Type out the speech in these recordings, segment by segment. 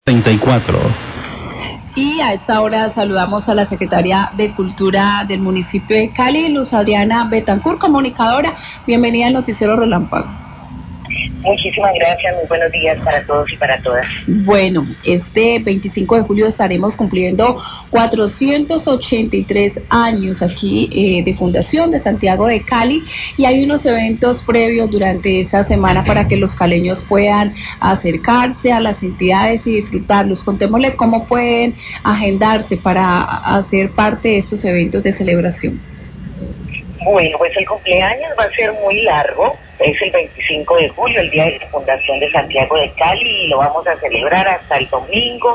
34. Y a esta hora saludamos a la secretaria de Cultura del municipio de Cali, Luz Adriana Betancourt, comunicadora. Bienvenida al Noticiero Relámpago. Muchísimas gracias, muy buenos días para todos y para todas. Bueno, este 25 de julio estaremos cumpliendo 483 años aquí de fundación de Santiago de Cali, y hay unos eventos previos durante esta semana para que los caleños puedan acercarse a las entidades y disfrutarlos. Contémosle cómo pueden agendarse para hacer parte de estos eventos de celebración. Bueno, pues el cumpleaños va a ser muy largo, es el 25 de julio, el día de la fundación de Santiago de Cali, y lo vamos a celebrar hasta el domingo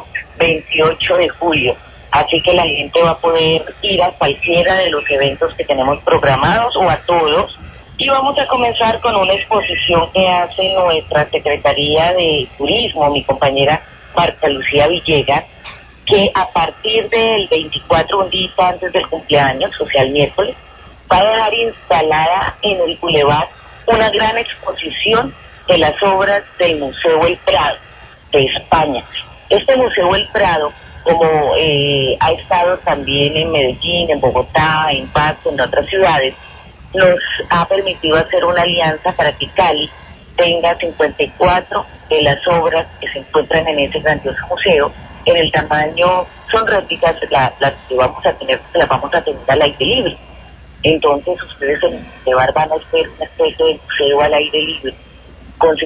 28 de julio. Así que la gente va a poder ir a cualquiera de los eventos que tenemos programados o a todos. Y vamos a comenzar con una exposición que hace nuestra Secretaría de Turismo, mi compañera Marta Lucía Villegas, que a partir del 24, un día antes del cumpleaños, o sea el miércoles, va a dejar instalada en el Boulevard una gran exposición de las obras del Museo El Prado de España. Este Museo El Prado, como ha estado también en Medellín, en Bogotá, en Pasto, en otras ciudades, nos ha permitido hacer una alianza para que Cali tenga 54 de las obras que se encuentran en ese grandioso museo. En el tamaño, son réplicas, las que vamos a tener, las vamos a tener al aire libre. Entonces ustedes en el Boulevard van a hacer una especie de museo al aire libre con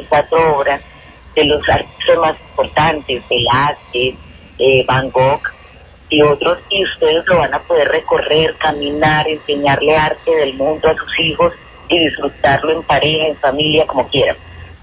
54 obras de los artistas más importantes, Velázquez, Van Gogh y otros, y ustedes lo van a poder recorrer, caminar, enseñarle arte del mundo a sus hijos y disfrutarlo en pareja, en familia, como quieran.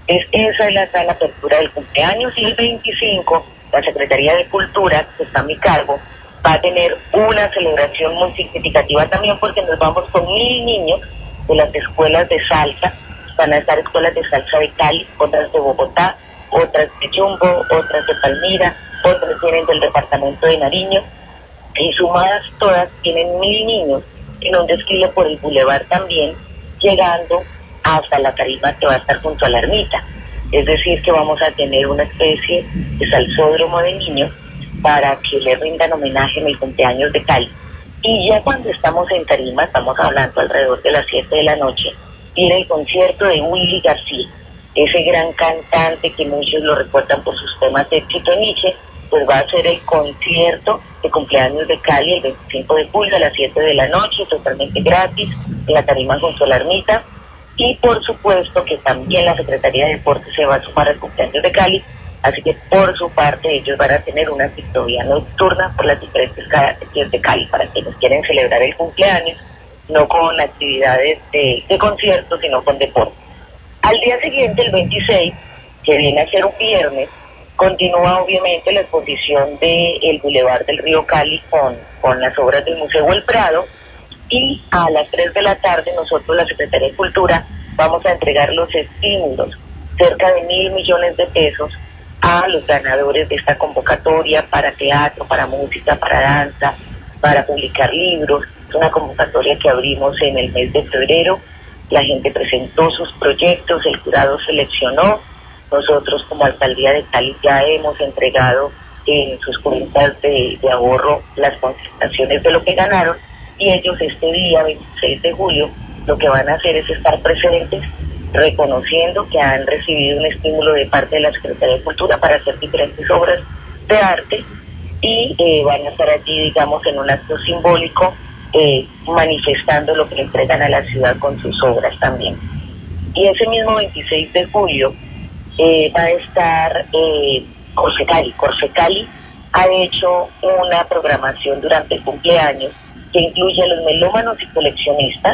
Esa es la gran apertura del cumpleaños, y el 25 la Secretaría de Cultura, que está a mi cargo, va a tener una celebración muy significativa también, porque nos vamos con 1,000 niños de las escuelas de salsa. Van a estar escuelas de salsa de Cali, otras de Bogotá, otras de Jumbo, otras de Palmira, otras vienen del departamento de Nariño, y sumadas todas tienen 1,000 niños en un desfile por el Boulevard también, llegando hasta la tarima que va a estar junto a la ermita. Es decir, que vamos a tener una especie de salsódromo de niños para que le rindan homenaje en el cumpleaños de Cali. Y ya cuando estamos en tarima, estamos hablando alrededor de las 7 de la noche, viene el concierto de Willy García, ese gran cantante que muchos lo recuerdan por sus temas de éxito en Nietzsche. Pues va a ser el concierto de cumpleaños de Cali el 25 de julio a las 7 de la noche, totalmente gratis, en la tarima junto a la ermita. Y por supuesto que también la Secretaría de Deportes se va a sumar al cumpleaños de Cali, así que por su parte ellos van a tener una ciclovía nocturna por las diferentes calles de Cali para quienes quieren celebrar el cumpleaños, no con actividades de conciertos, sino con deporte. Al día siguiente, el 26, que viene a ser un viernes, continúa obviamente la exposición del Boulevard del Río Cali con las obras del Museo El Prado, y a las 3 de la tarde nosotros, la Secretaría de Cultura, vamos a entregar los estímulos, cerca de 1,000 millones de pesos, a los ganadores de esta convocatoria para teatro, para música, para danza, para publicar libros. Es una convocatoria que abrimos en el mes de febrero. La gente presentó sus proyectos, el jurado seleccionó. Nosotros como Alcaldía de Cali ya hemos entregado en sus cuentas de ahorro las concentraciones de lo que ganaron, y ellos este día 26 de julio lo que van a hacer es estar presentes reconociendo que han recibido un estímulo de parte de la Secretaría de Cultura para hacer diferentes obras de arte, y van a estar allí, digamos, en un acto simbólico, manifestando lo que le entregan a la ciudad con sus obras también. Y ese mismo 26 de julio va a estar Corsecali. Corsecali ha hecho una programación durante el cumpleaños que incluye a los melómanos y coleccionistas,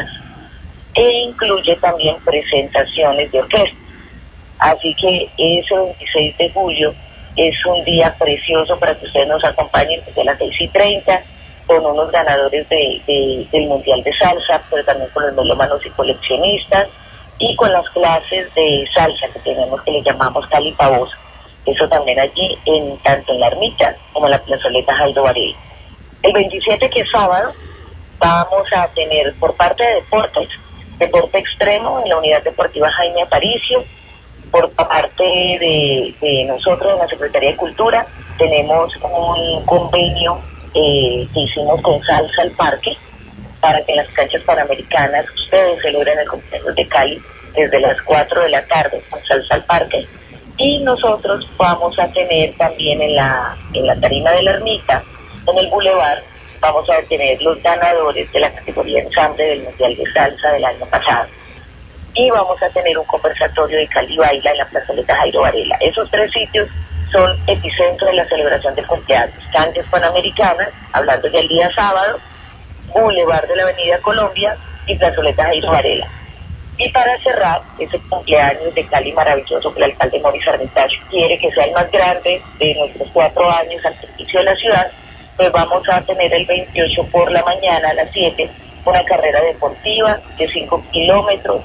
e incluye también presentaciones de orquesta. Así que ese 26 de julio es un día precioso para que ustedes nos acompañen desde las 6:30 con unos ganadores del Mundial de Salsa, pero también con los melómanos y coleccionistas, y con las clases de salsa que tenemos, que le llamamos Cali Pa' Vos. Eso también allí, tanto en la ermita como en la plazoleta Jaldo Varela. El 27, que es sábado, vamos a tener por parte de deporte extremo en la unidad deportiva Jaime Aparicio. Por parte de nosotros, de la Secretaría de Cultura, tenemos un convenio que hicimos con Salsa al Parque para que en las canchas panamericanas ustedes celebren el cumpleaños de Cali desde las 4 de la tarde con Salsa al Parque. Y nosotros vamos a tener también en la tarima de la ermita, en el bulevar, vamos a tener los ganadores de la categoría ensamble del Mundial de Salsa del año pasado. Y vamos a tener un conversatorio de Cali Baila en la plazoleta Jairo Varela. Esos 3 sitios son epicentro de la celebración del cumpleaños. Canchas Panamericanas, hablando del día sábado, Boulevard de la Avenida Colombia y plazoleta Jairo Varela. Y para cerrar ese cumpleaños de Cali maravilloso que el alcalde Mauricio Armitage quiere que sea el más grande de nuestros 4 años al servicio de la ciudad, pues vamos a tener el 28 por la mañana a las 7 una carrera deportiva de 5 kilómetros.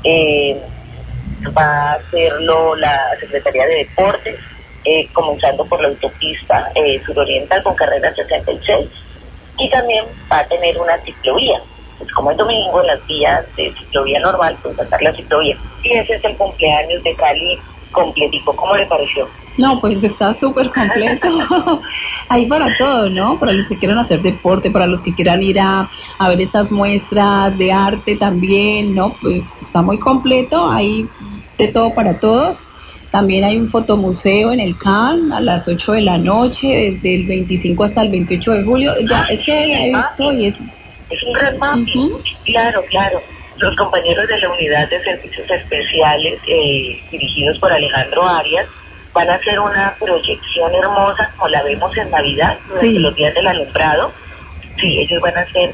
Va a hacerlo la Secretaría de Deportes, comenzando por la autopista suroriental con carrera 66, y también va a tener una ciclovía. Pues como es domingo, en las vías de ciclovía normal, pues va a estar la ciclovía. Y ese es el cumpleaños de Cali completico. ¿Cómo le pareció? No, pues está súper completo. Hay para todo, ¿no? Para los que quieran hacer deporte, para los que quieran ir a ver estas muestras de arte también, ¿no? Pues está muy completo, hay de todo para todos. También hay un fotomuseo en el CAN a las 8 de la noche, desde el 25 hasta el 28 de julio. Ya, es que he visto y es un gran mapping. Claro, claro. Los compañeros de la Unidad de Servicios Especiales, dirigidos por Alejandro Arias, van a hacer una proyección hermosa, como la vemos en Navidad, durante los días del alumbrado. Sí, ellos van a hacer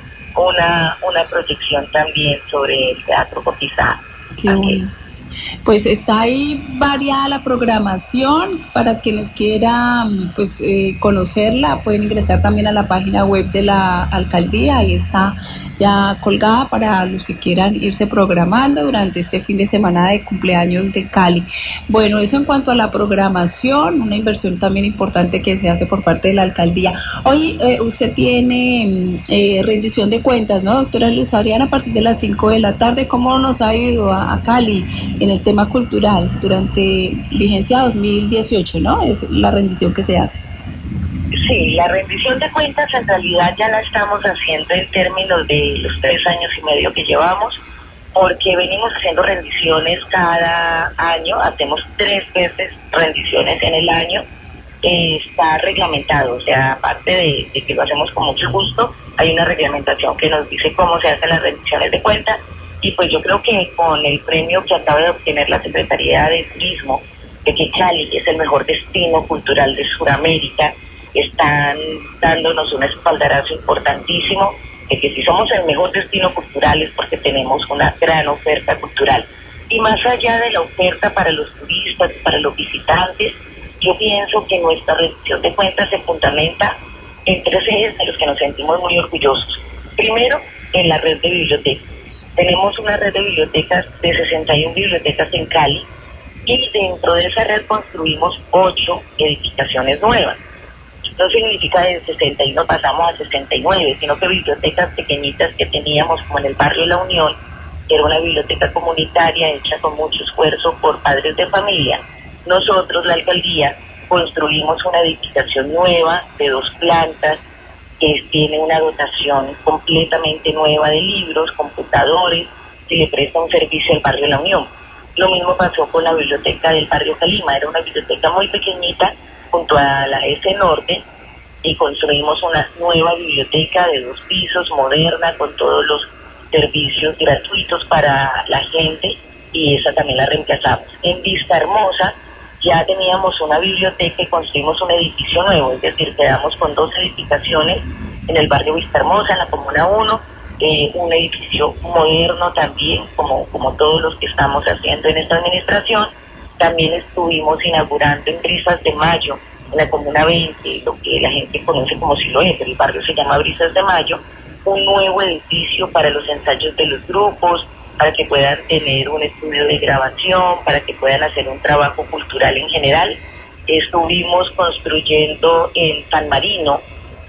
una proyección también sobre el Teatro Cotizá. Qué bueno. Pues está ahí variada la programación. Para quienes quieran pues conocerla, pueden ingresar también a la página web de la alcaldía. Ahí está ya colgada para los que quieran irse programando durante este fin de semana de cumpleaños de Cali. Bueno, eso en cuanto a la programación, una inversión también importante que se hace por parte de la alcaldía. Hoy usted tiene rendición de cuentas, ¿no, doctora Luz Adriana? A partir de las 5 de la tarde, ¿cómo nos ha ido a Cali en el tema cultural durante vigencia 2018, ¿no? Es la rendición que se hace. Sí, la rendición de cuentas en realidad ya la estamos haciendo en términos de los 3 años y medio que llevamos, porque venimos haciendo rendiciones cada año, hacemos 3 veces rendiciones en el año. Está reglamentado, o sea, aparte de que lo hacemos con mucho gusto, hay una reglamentación que nos dice cómo se hacen las rendiciones de cuentas, y pues yo creo que con el premio que acaba de obtener la Secretaría de Turismo, de que Cali es el mejor destino cultural de Sudamérica, están dándonos un espaldarazo importantísimo de que si somos el mejor destino cultural es porque tenemos una gran oferta cultural. Y más allá de la oferta para los turistas, para los visitantes, yo pienso que nuestra rendición de cuentas se fundamenta en 3 ejes de los que nos sentimos muy orgullosos. Primero, en la red de bibliotecas. Tenemos una red de bibliotecas de 61 bibliotecas en Cali, y dentro de esa red construimos 8 edificaciones nuevas. No significa de 61 pasamos a 69, sino que bibliotecas pequeñitas que teníamos, como en el barrio La Unión, que era una biblioteca comunitaria hecha con mucho esfuerzo por padres de familia, nosotros, la alcaldía, construimos una edificación nueva de 2 plantas, que tiene una dotación completamente nueva de libros, computadores, y le presta un servicio al barrio La Unión. Lo mismo pasó con la biblioteca del barrio Calima, era una biblioteca muy pequeñita junto a la S Norte, y construimos una nueva biblioteca de 2 pisos, moderna, con todos los servicios gratuitos para la gente, y esa también la reemplazamos. En Vista Hermosa ya teníamos una biblioteca y construimos un edificio nuevo, es decir, quedamos con 2 edificaciones en el barrio Vista Hermosa, en la Comuna 1, un edificio moderno también, como todos los que estamos haciendo en esta administración. También estuvimos inaugurando en Brisas de Mayo, en la Comuna 20, lo que la gente conoce como Siloé, pero el barrio se llama Brisas de Mayo, un nuevo edificio para los ensayos de los grupos, para que puedan tener un estudio de grabación, para que puedan hacer un trabajo cultural en general. Estuvimos construyendo en San Marino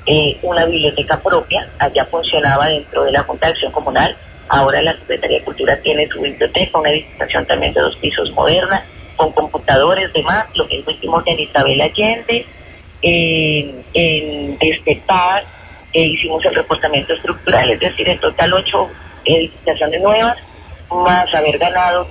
una biblioteca propia, allá funcionaba dentro de la Junta de Acción Comunal, ahora la Secretaría de Cultura tiene su biblioteca, una edificación también de 2 pisos moderna, con computadores, demás. Lo mismo hicimos en Isabel Allende, en Estepar, hicimos el reportamiento estructural, es decir, en total 8 edificaciones nuevas, más haber ganado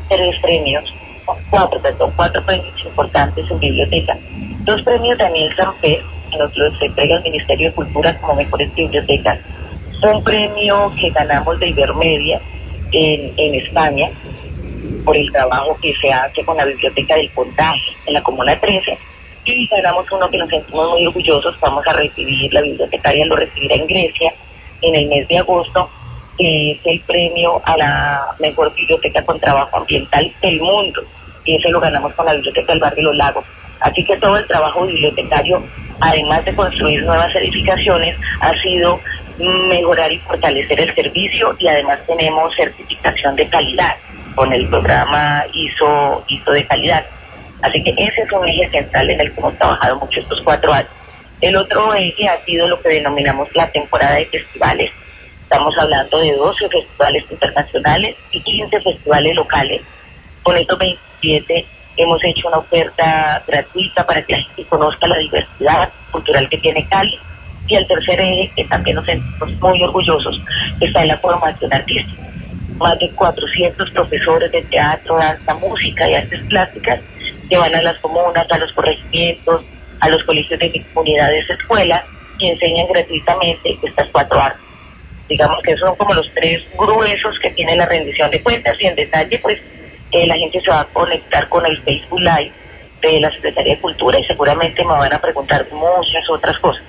4 premios importantes en biblioteca. 2 premios Daniel Samper, que nos los entrega el Ministerio de Cultura como mejores bibliotecas. Un premio que ganamos de Ibermedia en España por el trabajo que se hace con la Biblioteca del Pontaje en la Comuna 13, y ganamos uno que nos sentimos muy orgullosos. Vamos a recibir, la bibliotecaria lo recibirá en Grecia en el mes de agosto, que es el premio a la mejor biblioteca con trabajo ambiental del mundo, y ese lo ganamos con la Biblioteca del Barrio Los Lagos. Así que todo el trabajo bibliotecario, además de construir nuevas edificaciones, ha sido mejorar y fortalecer el servicio, y además tenemos certificación de calidad con el programa ISO de calidad. Así que ese es un eje central en el que hemos trabajado mucho estos 4 años. El otro eje ha sido lo que denominamos la temporada de festivales. Estamos hablando de 12 festivales internacionales y 15 festivales locales. Con estos 27 hemos hecho una oferta gratuita para que la gente conozca la diversidad cultural que tiene Cali. Y el tercer eje, que también nos sentimos muy orgullosos, está en la formación artística. Más de 400 profesores de teatro, danza, música y artes plásticas que van a las comunas, a los corregimientos, a los colegios de comunidades, escuelas, y enseñan gratuitamente estas 4 artes. Digamos que esos son como los 3 gruesos que tiene la rendición de cuentas, y en detalle pues la gente se va a conectar con el Facebook Live de la Secretaría de Cultura y seguramente me van a preguntar muchas otras cosas.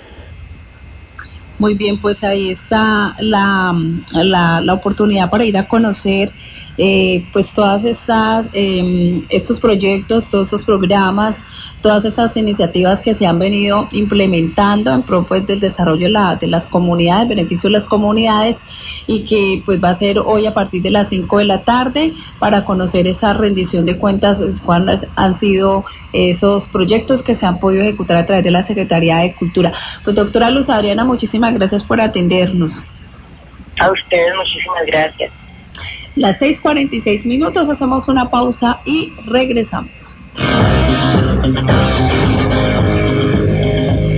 Muy bien, pues ahí está la oportunidad para ir a conocer pues todas estas estos proyectos, todos estos programas, todas estas iniciativas que se han venido implementando en pro pues del desarrollo de las comunidades, beneficio de las comunidades, y que pues va a ser hoy a partir de las 5 de la tarde para conocer esa rendición de cuentas, cuáles han sido esos proyectos que se han podido ejecutar a través de la Secretaría de Cultura. Pues doctora Luz Adriana, muchísimas gracias por atendernos. A ustedes muchísimas gracias. Las 6:46, hacemos una pausa y regresamos.